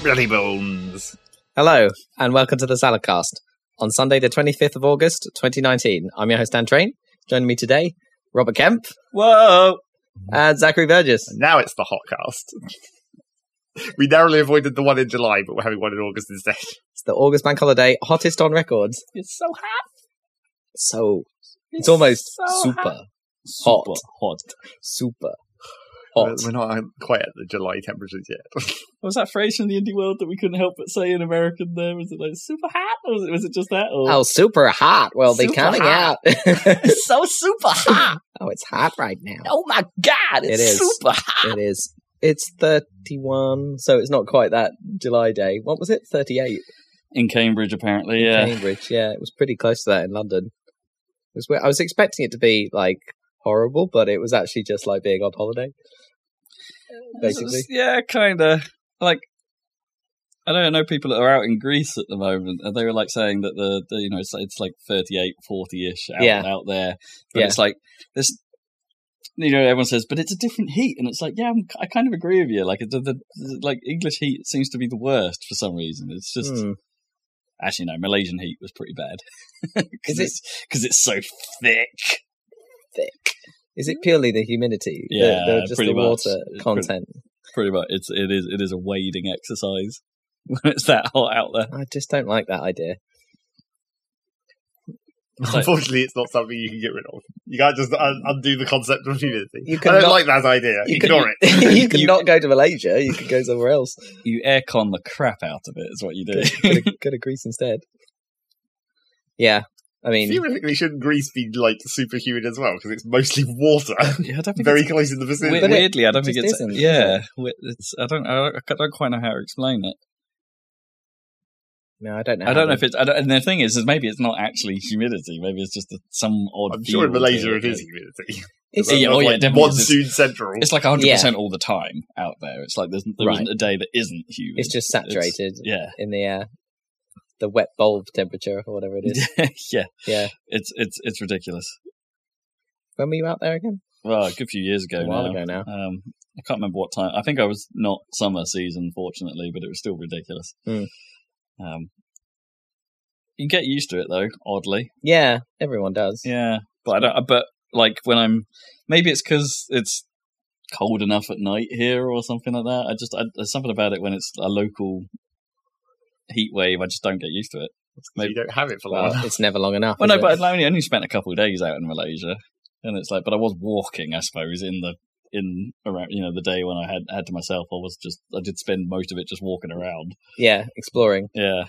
Bloody bones. Hello, and welcome to the Saladcast. On Sunday, the 25th of August, 2019. I'm your host, Dan Train. Joining me today, Robert Kemp. Whoa! And Zachary Burgess. And now it's the Hotcast. We narrowly avoided the one in July, but we're having one in August instead. It's the August Bank Holiday, hottest on records. It's so hot. It's almost so super hot. hot. Super hot. We're not quite at the July temperatures yet. What was that phrase from the indie world that we couldn't help but say in American there? Was it like super hot? Or was it just that? Or? Oh, super hot. Well, they're Super counting hot. out. It's so super hot. Oh, it's hot right now. Oh my God. It is. Super hot. It is. It's 31, so it's not quite that July day. What was it? 38? In Cambridge, apparently, yeah. Cambridge, yeah. It was pretty close to that in London. It was weird. I was expecting it to be, like, horrible, but it was actually just like being on holiday. Basically. Yeah, kind of. Like, I don't know people that are out in Greece at the moment, and they were like saying that the it's like 38, 40-ish out there. But it's like this. Everyone says, but it's a different heat, and it's like, yeah, I kind of agree with you. Like, the like English heat seems to be the worst for some reason. It's just actually no, Malaysian heat was pretty bad. Because it's so thick. Is it purely the humidity? Yeah, just pretty the water much. content. Pretty much, it is a wading exercise when it's that hot out there. I just don't like that idea. Unfortunately, it's not something you can get rid of. You can't just undo the concept of humidity. You I don't like that idea. Ignore it. You can not go to Malaysia. You could go somewhere else. You aircon the crap out of it, is what you do. Go to Greece instead. Yeah, I mean, theoretically, shouldn't Greece be like super humid as well? Because it's mostly water, Yeah, I don't think very close in the vicinity. weirdly, I don't think just it's. isn't, Yeah, I don't quite know how to explain it. no, I don't know. I don't know if it's. And the thing is maybe it's not actually humidity. Maybe it's just some odd. I'm sure in feel Malaysia to it is humidity. It's, Yeah, That's yeah, definitely. monsoon central. It's like 100% all the time out there. It's like there isn't a day that isn't humid. it's just saturated Yeah. in the air. The wet bulb temperature or whatever it is. Yeah. Yeah. It's ridiculous. When were you out there again? Well, a good few years ago A while now. ago now. I can't remember what time. I think I was not summer season, fortunately, but it was still ridiculous. Mm. You get used to it though, oddly. Yeah, everyone does. Yeah, but I don't. But like when maybe it's because it's cold enough at night here or something like that. There's something about it when it's a local heat wave. I just don't get used to it. You don't have it for long Well, enough. it's never long enough. Well, is no, it? but I only spent a couple of days out in Malaysia, and it's like, but I was walking, I suppose, in around, the day when I had to myself. I did spend most of it just walking around. Yeah, exploring. Yeah,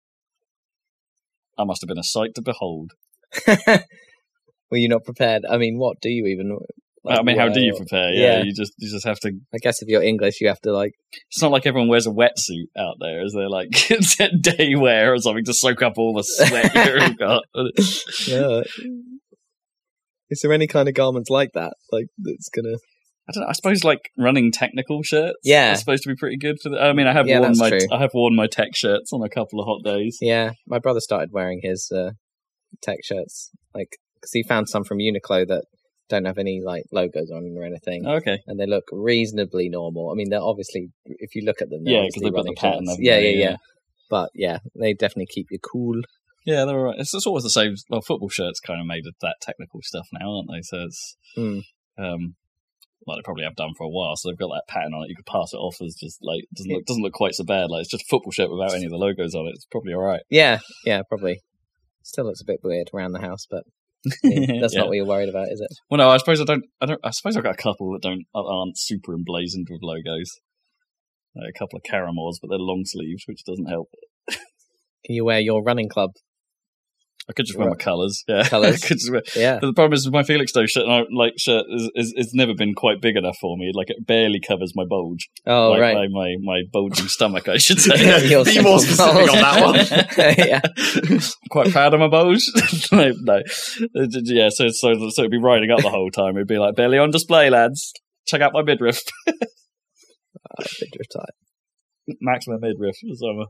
I must have been a sight to behold. Were you not prepared? I mean, what do you even? I mean, how do you wear? prepare? Yeah. You just have to. I guess if you're English, you have to like. It's not like everyone wears a wetsuit out there, is there? Like it's a day wear or something to soak up all the sweat you've got. Yeah. Is there any kind of garments like that? Like that's gonna. I don't know. I suppose like running technical shirts. Yeah. are supposed to be pretty good for the. I mean, I have worn my tech shirts on a couple of hot days. Yeah, my brother started wearing his tech shirts, like because he found some from Uniqlo that don't have any like logos on them or anything, Okay. and they look reasonably normal. I mean, they're obviously, if you look at them, Yeah, because they've got the pattern. Yeah. But yeah, they definitely keep you cool. Yeah, they're all right. It's always the same. Well, football shirts kind of made of that technical stuff now, aren't they? So it's well, they probably have done for a while. So they've got that pattern on it. You could pass it off as just like doesn't look quite so bad. Like it's just a football shirt without any of the logos on it. It's probably all right. Yeah, probably. Still looks a bit weird around the house, but that's not what you're worried about, is it? Well, no, I suppose I don't. I suppose I've got a couple that aren't super emblazoned with logos. Like a couple of Caramors, but they're long sleeves, which doesn't help. Can you wear your running club I could just wear my colours. Yeah, Colours. I could just wear. Yeah. But the problem is my Felixstowe shirt, it's never been quite big enough for me. Like it barely covers my bulge. Oh, right. My bulging stomach, I should say. Be more specific on that one. Yeah. Quite proud of my bulge. No. Yeah, so it'd be riding up the whole time. It'd be like barely on display, lads. Check out my midriff. Midriff tight. Maximum midriff. Summer.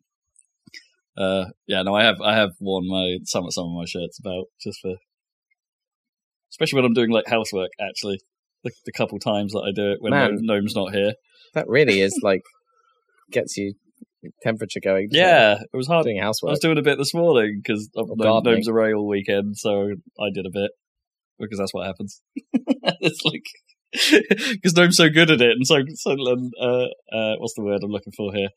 I have worn some of my shirts about just for, especially when I'm doing like housework. Actually, the couple times that I do it when Gnome's not here. That really is like gets you temperature going. Yeah, it was hard. Doing housework. I was doing a bit this morning because Gnomes Array all weekend, so I did a bit because that's what happens. It's like because Gnome's so good at it, and so what's the word I'm looking for here?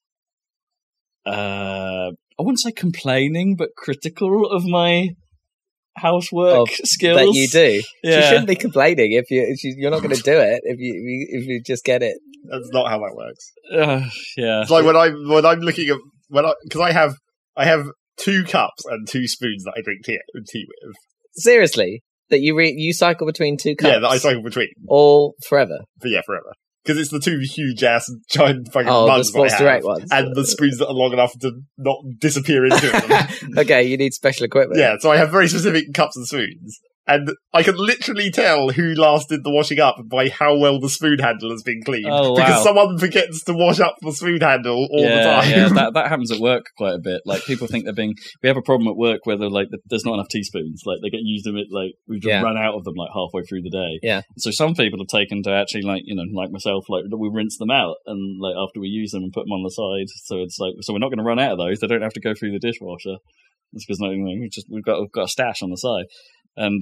I wouldn't say complaining, but critical of my housework skills that you do. Yeah. She shouldn't be complaining if you're not going to do it if you just get it. That's not how that works. Yeah, it's like when I'm looking at because I have 2 cups and 2 spoons that I drink tea with. Seriously, that you cycle between 2 cups? Yeah, that I cycle between all forever. But yeah, forever. Because it's the 2 huge ass giant fucking mugs the Sports Direct ones, and the spoons that are long enough to not disappear into them. Okay, you need special equipment. Yeah, so I have very specific cups and spoons. And I can literally tell who last did the washing up by how well the spoon handle has been cleaned. Oh, wow. Because someone forgets to wash up the spoon handle all the time. Yeah, that happens at work quite a bit. Like, people think we have a problem at work where there's not enough teaspoons. Like, they get used of it, like, we've just run out of them, like, halfway through the day. Yeah. So some people have taken to actually, like, you know, like myself, like, we rinse them out and, like, after we use them and put them on the side. So it's like, so we're not going to run out of those. They don't have to go through the dishwasher. It's because we've got a stash on the side. And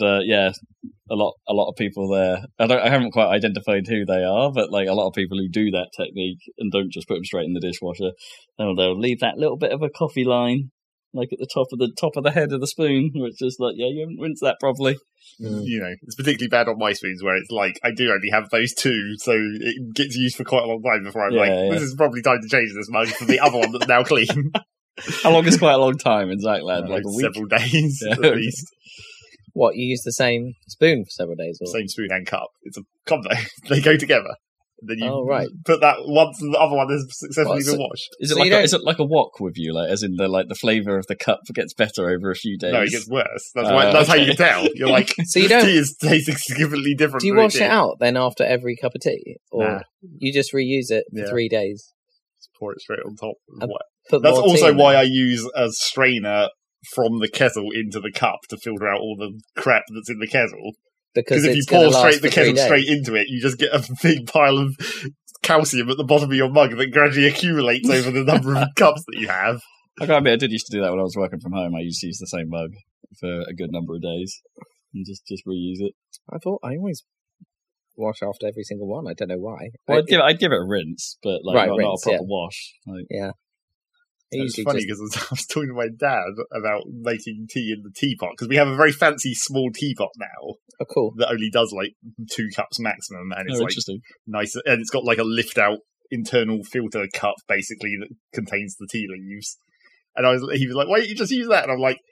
a lot of people there. I haven't quite identified who they are, but like a lot of people who do that technique and don't just put them straight in the dishwasher, they'll leave that little bit of a coffee line, like at the top of the head of the spoon, which is like, you haven't rinsed that properly. You know, it's particularly bad on my spoons where it's like I do only have those 2, so it gets used for quite a long time before I'm this is probably time to change this mug for the other one that's now clean. How long is quite a long time in Zachland? Like a week? Several days at least. What, you use the same spoon for several days? Or? Same spoon and cup. It's a combo. They go together. And then you put that once the other one has successfully been washed. Is it like a wok with you? Like, as in the flavour of the cup gets better over a few days? No, it gets worse. That's how you can tell. You're like, so you tea is tasting significantly different. Do you wash it out then after every cup of tea? Or you just reuse it for 3 days? Just pour it straight on top. That's also why I use a strainer from the kettle into the cup to filter out all the crap that's in the kettle. Because if you pour the kettle straight into it, you just get a big pile of calcium at the bottom of your mug that gradually accumulates over the number of cups that you have. I gotta admit, I did used to do that when I was working from home. I used to use the same mug for a good number of days and just reuse it. I thought I always wash after every single one. I don't know why. Well, I'd give it a rinse, but not a proper wash. Yeah. It's funny because I was talking to my dad about making tea in the teapot because we have a very fancy small teapot now. Oh, cool! That only does like 2 cups maximum, and it's like nice, and it's got like a lift-out internal filter cup basically that contains the tea leaves. And he was like, "Why don't you just use that?" And I'm like,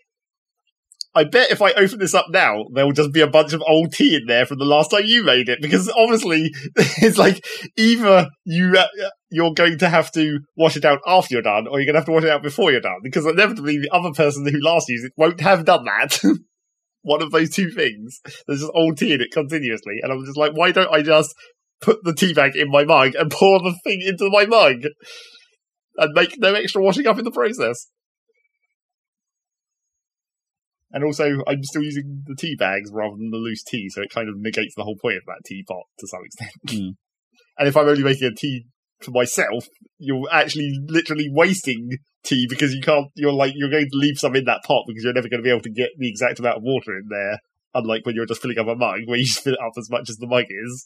I bet if I open this up now, there will just be a bunch of old tea in there from the last time you made it. Because obviously, it's like either you're going to have to wash it out after you're done, or you're going to have to wash it out before you're done. Because inevitably, the other person who last used it won't have done that. One of those 2 things. There's just old tea in it continuously. And I'm just like, why don't I just put the tea bag in my mug and pour the thing into my mug? And make no extra washing up in the process. And also, I'm still using the tea bags rather than the loose tea, so it kind of negates the whole point of that teapot to some extent. Mm. And if I'm only making a tea for myself, you're actually literally wasting tea because you're going to leave some in that pot because you're never going to be able to get the exact amount of water in there. Unlike when you're just filling up a mug, where you just fill it up as much as the mug is.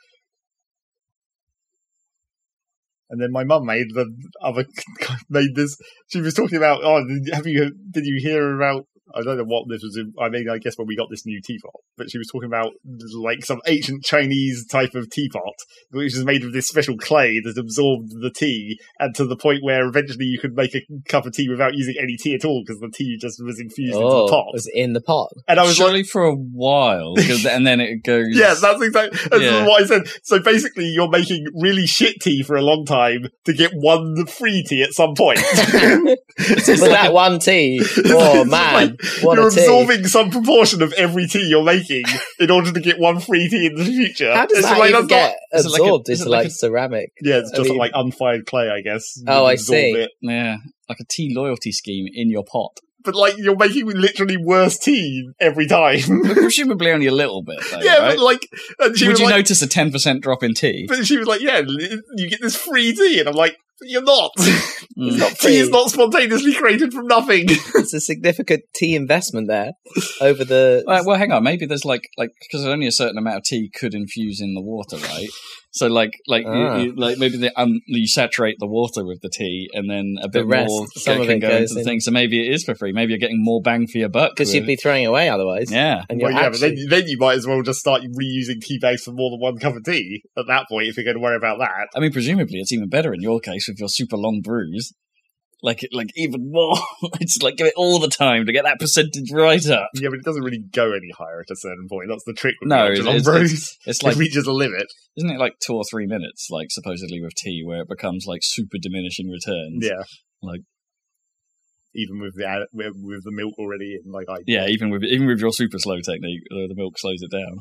And then my mum made this. She was talking about, did you hear about, I don't know what this was. I guess when we got this new teapot, but she was talking about like some ancient Chinese type of teapot, which is made of this special clay that absorbed the tea, and to the point where eventually you could make a cup of tea without using any tea at all because the tea just was infused into the pot. It was in the pot. And I was surely for a while, and then it goes. Yeah, that's exactly what I said. So basically, you're making really shit tea for a long time to get one free tea at some point. For that one tea, oh man. You're absorbing some proportion of every tea you're making in order to get one free tea in the future. How does that even get absorbed into like ceramic? Yeah, it's just like unfired clay, I guess. I see. It. Yeah, like a tea loyalty scheme in your pot. But like you're making literally worse tea every time. Presumably only a little bit, though, yeah, right? But like... Would you notice a 10% drop in tea? But she was like, yeah, you get this free tea. And I'm like, You're not. It's not tea is not spontaneously created from nothing. It's a significant tea investment there over the. Well, hang on. Maybe there's like because only a certain amount of tea could infuse in the water, right? So maybe you saturate the water with the tea, and then a bit more can go into the thing. So maybe it is for free. Maybe you're getting more bang for your buck because you'd be throwing away otherwise. Yeah, and but then you might as well just start reusing tea bags for more than one cup of tea at that point if you're going to worry about that. I mean, presumably it's even better in your case with your super long brews. Like even more. It's like give it all the time to get that percentage right up. Yeah, but it doesn't really go any higher at a certain point. That's the trick with it's like it reaches a limit. Isn't it like 2 or 3 minutes, like supposedly with tea, where it becomes like super diminishing returns? Yeah, like even with the milk already in, like even with your super slow technique, the milk slows it down.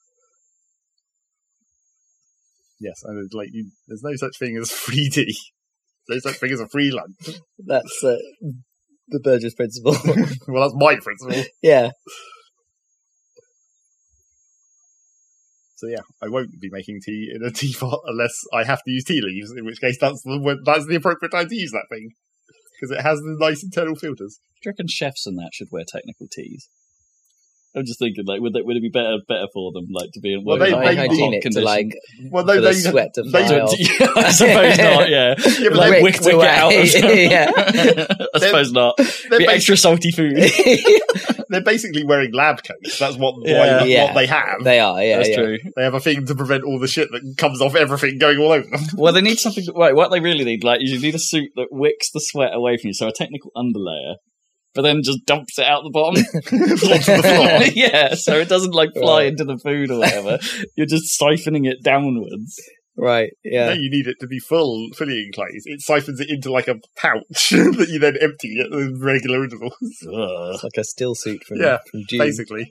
Yes, and there's no such thing as free tea. There's no such thing as a free lunch. That's the Burgess principle. Well, that's my principle. Yeah. So yeah, I won't be making tea in a teapot unless I have to use tea leaves, in which case that's the appropriate time to use that thing. Because it has the nice internal filters. Do you reckon chefs and that should wear technical teas? I'm just thinking, like, would it be better for them, like, to be in hygienic to like, for the sweat to fly off. I suppose not. Yeah, like wick it out. Yeah, I suppose not. Be extra salty food. They're basically wearing lab coats. That's what they have. They are. Yeah, that's true. They have a thing to prevent all the shit that comes off everything going all over them. Well, they need something. Right, what they really need, like, you need a suit that wicks the sweat away from you. So a technical underlayer. But then just dumps it out the bottom onto the floor. Yeah, so it doesn't like fly into the food or whatever. You're just siphoning it downwards. Right, yeah. No, you need it to be fully enclosed. It siphons it into like a pouch that you then empty at the regular intervals. It's like a still suit from June. Basically.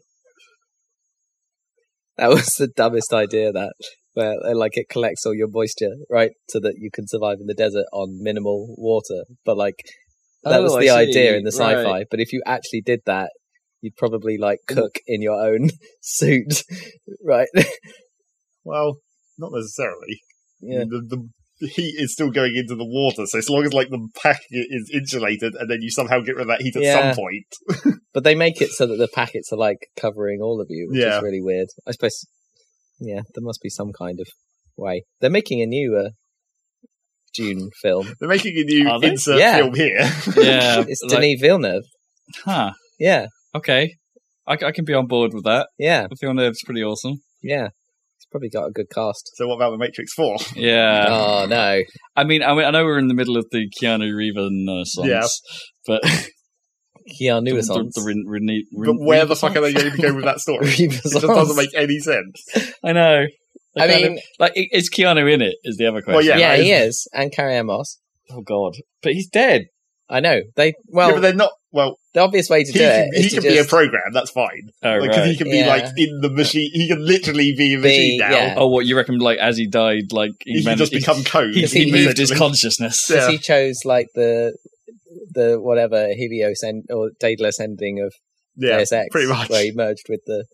That was the dumbest idea, where like it collects all your moisture, right, so that you can survive in the desert on minimal water. But like that was the idea in the sci-fi. Right. But if you actually did that, you'd probably like cook in your own suit, right? Well, not necessarily. Yeah. The heat is still going into the water, so as long as like the packet is insulated, and then you somehow get rid of that heat at some point. But they make it so that the packets are like covering all of you, which is really weird. I suppose. Yeah, there must be some kind of way. They're making a new Dune film. They're making a new insert film here. Yeah, it's Denis Villeneuve. Huh. Yeah. Okay. I can be on board with that. Yeah. Villeneuve's pretty awesome. Yeah. He's probably got a good cast. So what about The Matrix 4? Yeah. Oh, no. I mean, I know we're in the middle of the Keanu Reeves but... Keanu-essence. But where the fuck are they going to go with that story? It just doesn't make any sense. I know. I mean, is Keanu in it? Is the other question? Well, yeah, he is, and Carrie Ann Moss. Oh God, but he's dead. I know. But they're not. Well, the obvious way to do it is he can be a program. That's fine. Oh, because he can be like in the machine. He can literally be a machine now. Yeah. Oh, what you reckon? Like as he died, like he can just become code. He moved his consciousness because he chose like the whatever Helios or Daedalus ending of Deus Ex, pretty much, where he merged with the.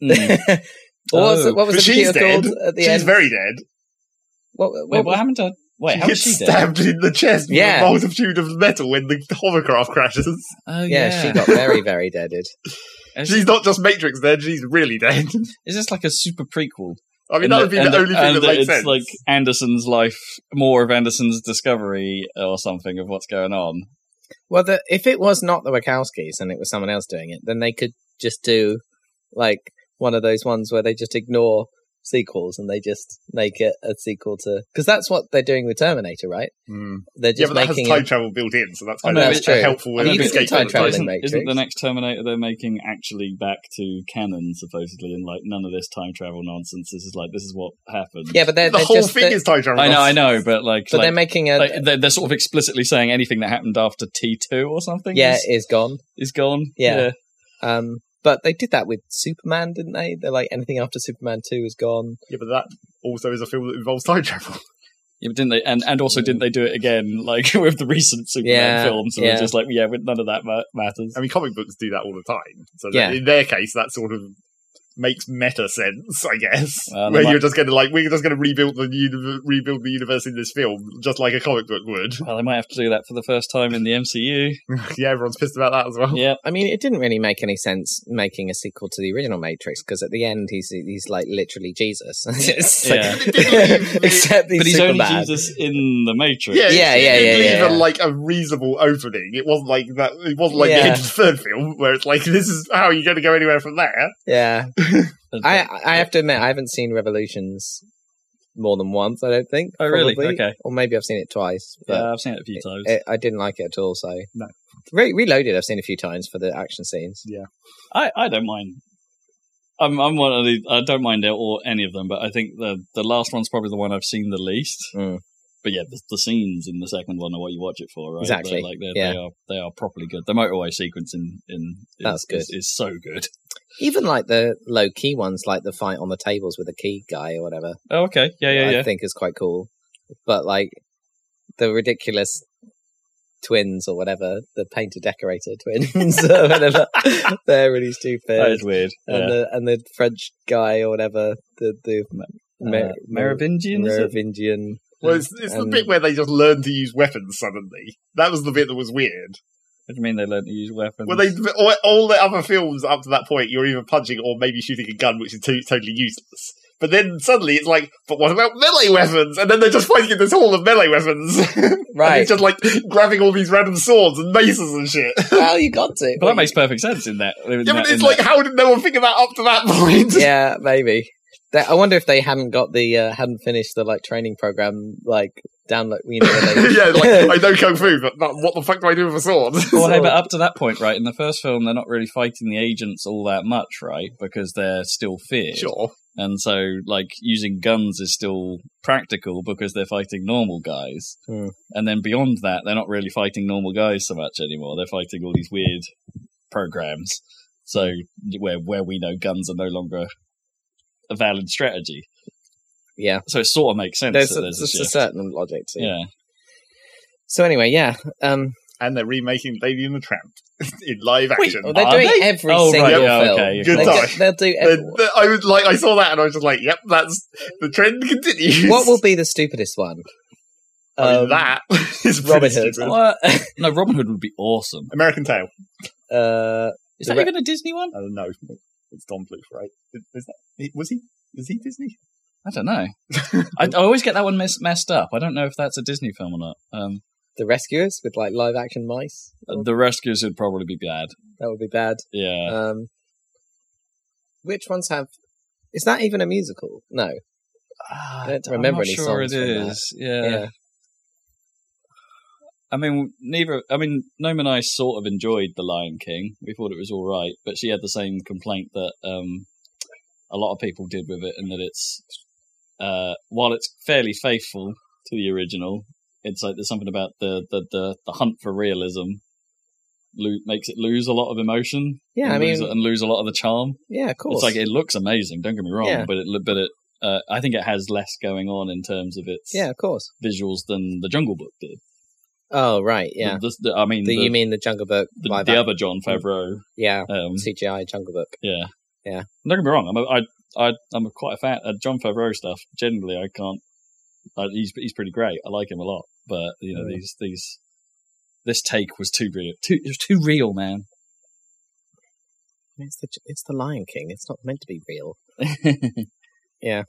What was the computer called at the end? She's very dead. What happened to? Wait, how was she stabbed in the chest with a multitude of metal when the hovercraft crashes? Oh yeah, she got very, very deaded. She's not just Matrix dead; she's really dead. Is this like a super prequel? I mean, that would be the only thing that makes sense. It's like Anderson's life, more of Anderson's discovery or something of what's going on. Well, if it was not the Wachowskis and it was someone else doing it, then they could just do like one of those ones where they just ignore sequels and they just make it a sequel to, because that's what they're doing with Terminator, right? They're just but making that has time travel built in, so that's kind of helpful. Time travel in Matrix. Isn't the next Terminator they're making actually back to canon supposedly, and like none of this time travel nonsense? This is what happened. Yeah, but the whole thing is time travel. I know, but they're making they're sort of explicitly saying anything that happened after T2 or something. Yeah, is gone. Is gone. Yeah. But they did that with Superman, didn't they? They're like, anything after Superman 2 is gone. Yeah, but that also is a film that involves time travel. Yeah, but didn't they? And also, didn't they do it again, like with the recent Superman films? And they're just like, none of that matters. I mean, comic books do that all the time. So in their case, that's sort of makes meta sense, I guess. Where you're just going to we're just going to rebuild the universe in this film, just like a comic book would. Well, they might have to do that for the first time in the MCU. Yeah, everyone's pissed about that as well. Yeah, I mean, it didn't really make any sense making a sequel to the original Matrix, because at the end he's like literally Jesus. Except he's only bad. Jesus in the Matrix. Yeah. Even like a reasonable opening. It wasn't like that. It wasn't like the end of the third film where it's like, this is how you're going to go anywhere from there. Yeah. I have to admit, I haven't seen Revolutions more than once, I don't think. Oh, really? Okay. Or maybe I've seen it twice. Yeah, I've seen it a few times. I didn't like it at all, so... No. Reloaded, I've seen a few times for the action scenes. Yeah. I don't mind. I'm one of the... I don't mind any of them, but I think the last one's probably the one I've seen the least. Mm. But yeah, the scenes in the second one are what you watch it for, right? Exactly. They are properly good. The motorway sequence is so good. Even like the low key ones, like the fight on the tables with the key guy or whatever. Oh, okay. Yeah. I think is quite cool. But like the ridiculous twins or whatever, the painter decorator twins or whatever, they're really stupid. That is weird. And the French guy or whatever, the Merovingian. Well, it's the bit where they just learn to use weapons suddenly. That was the bit that was weird. What do you mean they learn to use weapons? Well, all the other films up to that point, you're either punching or maybe shooting a gun, which is totally useless. But then suddenly it's like, but what about melee weapons? And then they're just fighting in this hall of melee weapons. Right. And it's just like grabbing all these random swords and maces and shit. Well, you got to. But that makes perfect sense in that. But it's like, how did no one figure that up to that point? Yeah, maybe. I wonder if they hadn't got hadn't finished the training program down yeah, I know kung fu, but what the fuck do I do with a sword? Well, hey, but up to that point, right? In the first film, they're not really fighting the agents all that much, right? Because they're still feared. Sure. And so, using guns is still practical because they're fighting normal guys. Hmm. And then beyond that, they're not really fighting normal guys so much anymore. They're fighting all these weird programs. So where we know guns are no longer a valid strategy. Yeah. So it sort of makes sense. There's a certain logic to it. Yeah. So anyway, yeah. And they're remaking Lady and the Tramp in live action. They're doing every single film. Okay. Good time. They'll do I saw that and I was just like, yep, that's the trend continues. What will be the stupidest one? That is Robin Hood. No, Robin Hood would be awesome. American Tail. Is that even a Disney one? No, it's Don Bluth, right? Is he Disney? I don't know. I always get that one messed up. I don't know if that's a Disney film or not. The Rescuers with live action mice. The Rescuers would probably be bad. That would be bad. Yeah. Which ones have? Is that even a musical? No. I don't remember any songs. It is. Yeah. I mean, Noma and I sort of enjoyed The Lion King. We thought it was all right, but she had the same complaint that a lot of people did with it, and that it's while it's fairly faithful to the original, it's like there's something about the hunt for realism makes it lose a lot of emotion. Yeah, and lose a lot of the charm. Yeah, of course. It's like it looks amazing. Don't get me wrong, but I think it has less going on in terms of its of course visuals than the Jungle Book did. Oh right, yeah. You mean the Jungle Book? The other Jon Favreau, CGI Jungle Book. Yeah. Don't get me wrong. I'm quite a fan of Jon Favreau stuff. Generally, I can't. He's pretty great. I like him a lot, but this take was too real. It was too real, man. It's the Lion King. It's not meant to be real. Yeah.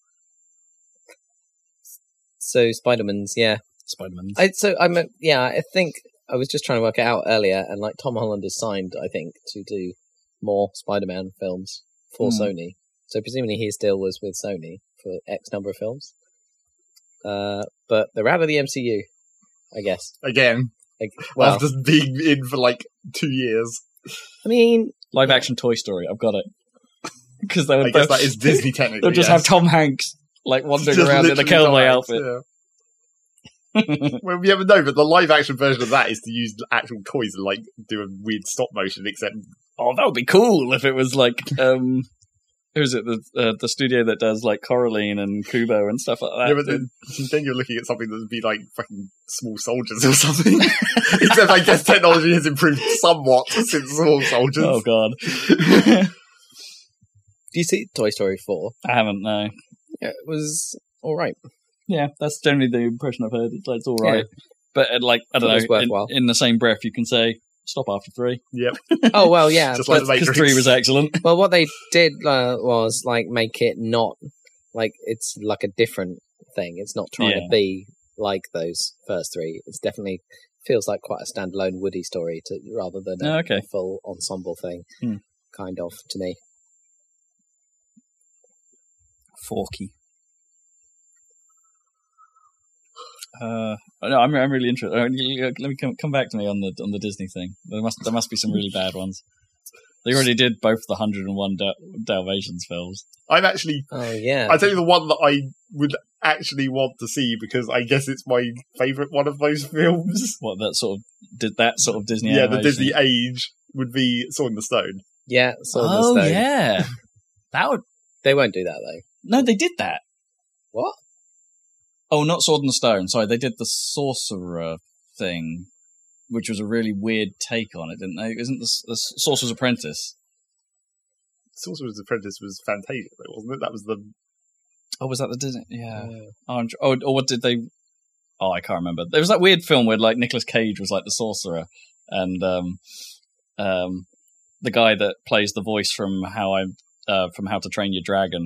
So Spider-Man's, yeah. Spider-Man's. I think I was just trying to work it out earlier, and Tom Holland is signed, I think, to do more Spider-Man films for Sony. So presumably his deal was with Sony for X number of films. But they're out of the MCU, I guess. Again. After being in for 2 years. I mean... Live action Toy Story, I've got it. Because I guess that is Disney technically. They'll just have Tom Hanks wandering around in a cowboy outfit. Yeah. Well, yeah, but no, but the live action version of that is to use actual toys and do a weird stop motion, except that would be cool if it was who is it? The studio that does Coraline and Kubo and stuff like that. Yeah, but then you're looking at something that would be fucking Small Soldiers or something. Except I guess technology has improved somewhat since Small Soldiers. Oh god. Do you see Toy Story 4? I haven't, no. Yeah, it was all right. Yeah, that's generally the impression I've heard. It's all right. Yeah. But, I don't know, in the same breath, you can say, stop after 3. Yep. Oh, well, yeah. Just like because 3 was excellent. Well, what they did was, make it not, it's like a different thing. It's not trying to be like those first 3. It's definitely feels like quite a standalone Woody story rather than a full ensemble thing, kind of, to me. Forky. No, I'm really interested. Let me come back to me on the Disney thing. There must be some really bad ones. They already did both the 101 Dalmatians films. I'm actually. Oh yeah. I tell you the one that I would actually want to see because I guess it's my favourite one of those films. What Disney? Yeah, animation? The Disney age would be Sword in the Stone. Yeah, Sword in the Stone. Oh yeah, that would. They won't do that though. No, they did that. What? Oh, not Sword in the Stone. Sorry, they did the Sorcerer thing, which was a really weird take on it, didn't they? Isn't the Sorcerer's Apprentice? Sorcerer's Apprentice was Fantasia, wasn't it? That was the... Oh, was that the Disney? Yeah. Or what did they... Oh, I can't remember. There was that weird film where, Nicolas Cage was like the sorcerer, and the guy that plays the voice from How to Train Your Dragon,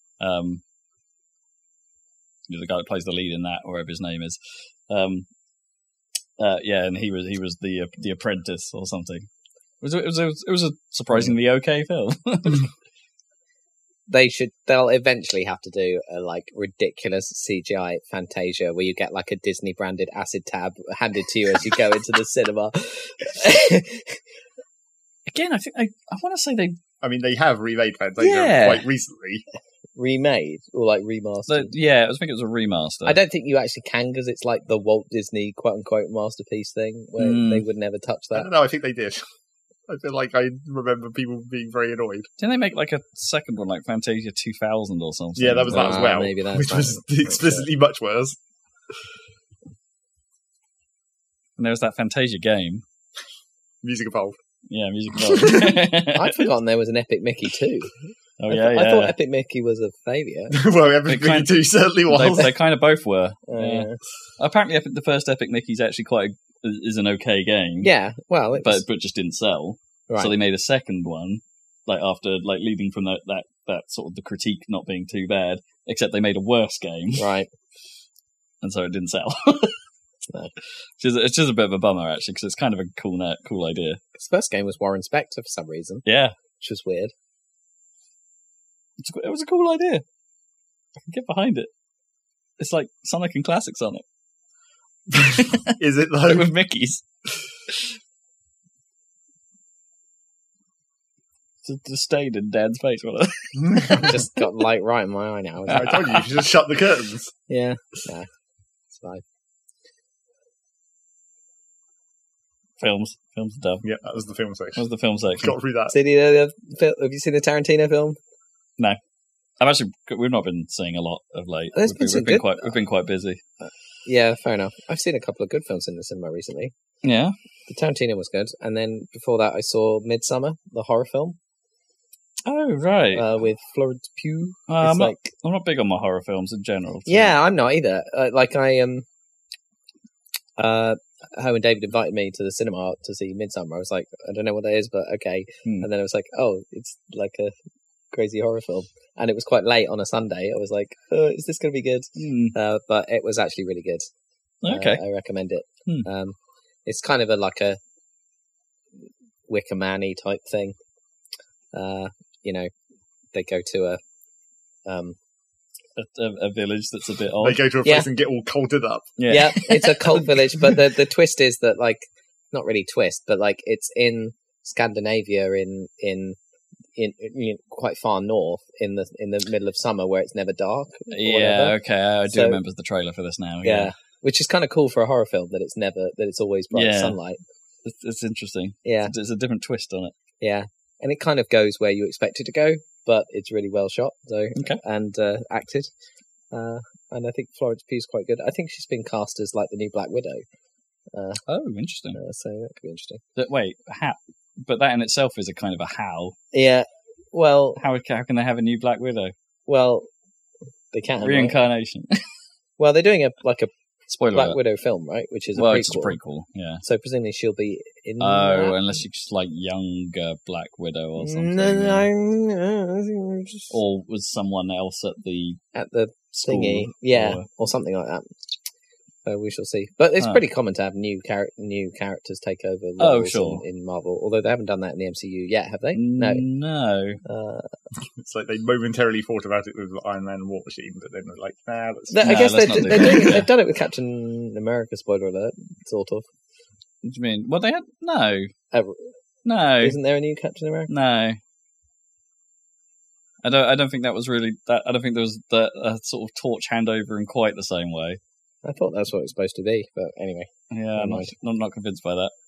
the guy that plays the lead in that, or whatever his name is, and he was the apprentice or something. It was a surprisingly okay film. They'll eventually have to do a ridiculous CGI Fantasia where you get a Disney branded acid tab handed to you as you go into the cinema. Again, I think I want to say they. I mean, they have remade Fantasia quite recently. Remade or remastered? I think it was a remaster. I don't think you actually can because it's the Walt Disney quote unquote masterpiece thing where they would never touch that. I don't know. I think they did. I feel like I remember people being very annoyed. Didn't they make a second one, Fantasia 2000 or something? Yeah, that was that as well. Maybe which was explicitly much worse. And there was that Fantasia game. Music Evolved. Yeah, Music Evolved. I'd forgotten there was an Epic Mickey too. Oh, I thought Epic Mickey was a failure. Well, Epic Mickey 2 certainly was. They kind of both were. Yeah. Apparently, the first Epic Mickey's actually is an okay game. Yeah, well, but just didn't sell. Right. So they made a second one, after leading from that sort of the critique not being too bad, except they made a worse game. Right. And so it didn't sell. No. It's just a bit of a bummer actually, because it's kind of a cool idea. His first game was Warren Spector for some reason. Yeah, which was weird. It was a cool idea. I can get behind it. It's like Sonic and Classic Sonic. Is it though? With Mickey's. Just stayed in Dan's face. I've just got light right in my eye now. I told you should just shut the curtains. Yeah, no, it's fine. Films done. Yeah, that was the film section. Got through that. Have you seen the Tarantino film? No. We've not been seeing a lot of late. We've been quite busy. Yeah, fair enough. I've seen a couple of good films in the cinema recently. Yeah. The Tarantino was good. And then before that, I saw Midsommar, the horror film. Oh, right. With Florence Pugh. I'm not big on my horror films in general. Yeah, I'm not either. Ho and David invited me to the cinema to see Midsommar. I was like, I don't know what that is, but okay. And then I was like, oh, it's like a crazy horror film. And it was quite late on a Sunday. I was like, oh, is this going to be good? But it was actually really good. Okay. I recommend it. It's kind of like a Wicker Man-y type thing. They go to a village that's a bit odd. They go to a place and get all culted up. Yeah, it's a cult village, but the twist is that not really twist, but it's in Scandinavia in quite far north in the middle of summer where it's never dark. Yeah, okay, I do remember the trailer for this now. Yeah, which is kind of cool for a horror film that it's always bright sunlight. It's interesting. Yeah, it's a different twist on it. Yeah, and it kind of goes where you expect it to go, but it's really well shot, and acted. And I think Florence Pugh's quite good. I think she's been cast as the new Black Widow. Interesting. So that could be interesting. Wait, how? But that in itself is a kind of a how. Yeah. Well, how can they have a new Black Widow? Well, they can't. Reincarnation. Well, they're doing a spoiler Black alert. Widow film, right? Which is a prequel. It's a prequel, yeah. So presumably she'll be in. Oh, unless she's like younger Black Widow or something. No. Or was someone else at the school, thingy, or something like that. We shall see. But it's pretty common to have new characters take over roles in Marvel, although they haven't done that in the MCU yet, have they? No. It's like they momentarily thought about it with Iron Man and War Machine, but then they're like, nah, I guess they've done it with Captain America, spoiler alert, sort of. What do you mean? Well, they had... No. No. Isn't there a new Captain America? No. I don't think that was really... I don't think there was a sort of torch handover in quite the same way. I thought that's what it was supposed to be, but anyway. Yeah, I'm not convinced by that.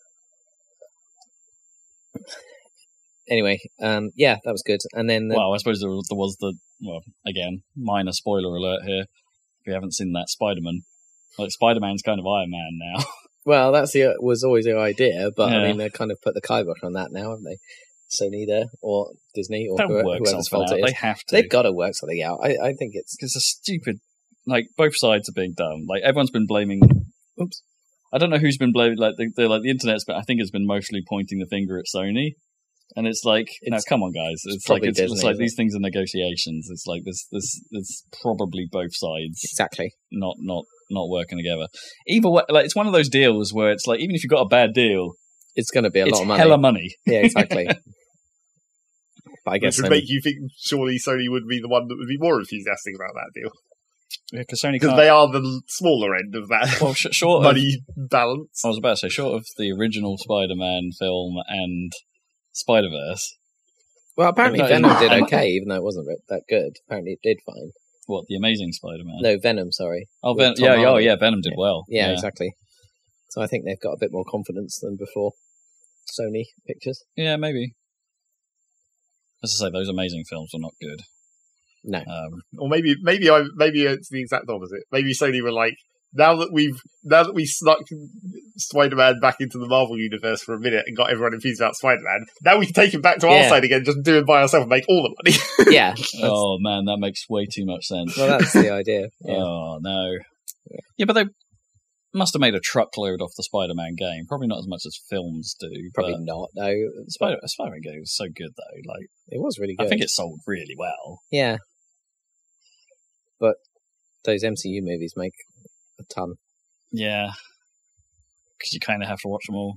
Anyway, that was good. And then, I suppose there was again, minor spoiler alert here. If you haven't seen that Spider-Man, like Spider-Man's kind of Iron Man now. Well, was always the idea, but I mean, they kind of put the kibosh on that now, haven't they? Sony there, or Disney, or whoever's fault it is. They have to. They've got to work something out. I think it's a stupid. Like, both sides are being dumb. Like, everyone's been blaming... Oops. I don't know who's been blaming... Like, the internet's been... I think it's been mostly pointing the finger at Sony. And it's like... come on, guys. It's like Disney, these things are negotiations. It's like, there's probably both sides... Exactly. Not working together. Either way, like, it's one of those deals where it's like, even if you've got a bad deal... It's going to be a lot of money. It's hella money. Yeah, exactly. But I guess... Which would make you think surely Sony would be the one that would be more enthusiastic about that deal. Yeah, because they are the smaller end of that short money balance. I was about to say, short of the original Spider-Man film and Spider-Verse. Well, apparently Venom did okay, even though it wasn't that good. Apparently it did fine. What, the Amazing Spider-Man? No, Venom, sorry. Oh, Venom did well. Yeah, exactly. So I think they've got a bit more confidence than before. Sony Pictures. Yeah, maybe. As I say, those Amazing films were not good. No. Or maybe it's the exact opposite. Maybe Sony were like, now that we snuck Spider-Man back into the Marvel universe for a minute and got everyone infused about Spider-Man, now we can take him back to our side again, just do it by ourselves and make all the money. Yeah. Oh man, that makes way too much sense. Well, that's the idea. Yeah. Oh no. Yeah, but they must have made a truckload off the Spider-Man game. Probably not as much as films do. Probably not. No. Spider-Man game was so good though. Like, it was really good. I think it sold really well. Yeah. But those MCU movies make a ton. Yeah. Because you kind of have to watch them all.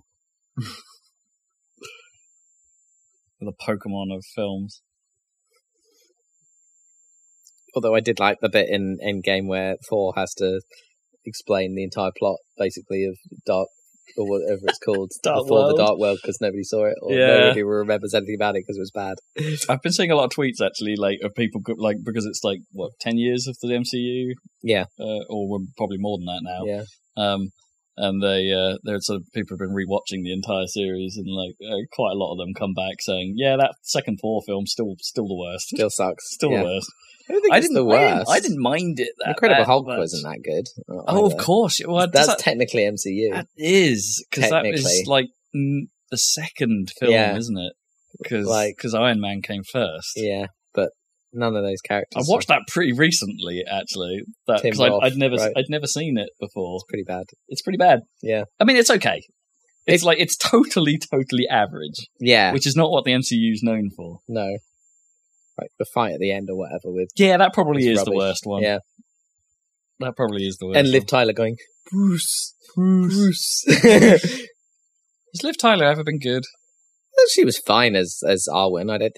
The Pokemon of films. Although I did like the bit in Endgame where Thor has to explain the entire plot, basically, of Dark, or whatever it's called, before the Dark World, because nobody saw it, or nobody remembers anything about it because it was bad. I've been seeing a lot of tweets, actually, like, of people, like, because it's like, 10 years of the MCU? Yeah. Or we're probably more than that now. Yeah. And there's sort of people have been rewatching the entire series, and like quite a lot of them come back saying, "Yeah, that second Thor film still the worst. Still sucks. Still the worst." I don't think it's the worst. I didn't mind it. Incredible Hulk wasn't that good. Of course, that's technically MCU. That is, because that is like the second film, isn't it? Because Iron Man came first. Yeah, but none of those characters. I watched that pretty recently, actually. Because I'd never seen it before. It's pretty bad. Yeah. I mean, it's okay. It's totally average. Yeah. Which is not what the MCU is known for. No. Like the fight at the end or whatever with. Yeah, that probably is the worst one. Yeah. That probably is the worst. And Liv Tyler going, Bruce. Has Liv Tyler ever been good? Well, she was fine as Arwen. I don't think